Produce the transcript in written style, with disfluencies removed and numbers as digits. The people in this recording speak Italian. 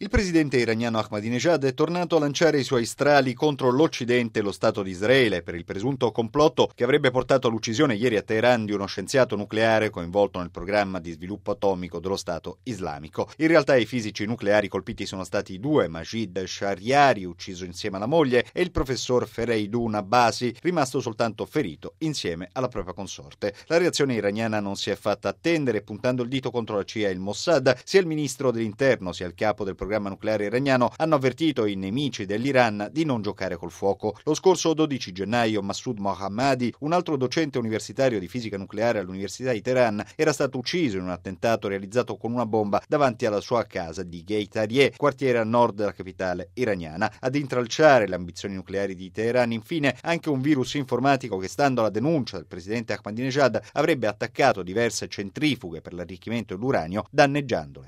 Il presidente iraniano Ahmadinejad è tornato a lanciare i suoi strali contro l'Occidente e lo Stato di Israele per il presunto complotto che avrebbe portato all'uccisione ieri a Teheran di uno scienziato nucleare coinvolto nel programma di sviluppo atomico dello Stato islamico. In realtà i fisici nucleari colpiti sono stati due, Majid Shahriari, ucciso insieme alla moglie, e il professor Fereidun Abbasi, rimasto soltanto ferito insieme alla propria consorte. La reazione iraniana non si è fatta attendere, puntando il dito contro la CIA e il Mossad. Sia il ministro dell'interno sia il capo del programma nucleare iraniano hanno avvertito i nemici dell'Iran di non giocare col fuoco. Lo scorso 12 gennaio Massoud Mohammadi, un altro docente universitario di fisica nucleare all'Università di Teheran, era stato ucciso in un attentato realizzato con una bomba davanti alla sua casa di Gheitarieh, quartiere a nord della capitale iraniana. Ad intralciare le ambizioni nucleari di Teheran, infine, anche un virus informatico che, stando alla denuncia del presidente Ahmadinejad, avrebbe attaccato diverse centrifughe per l'arricchimento dell'uranio, danneggiandole.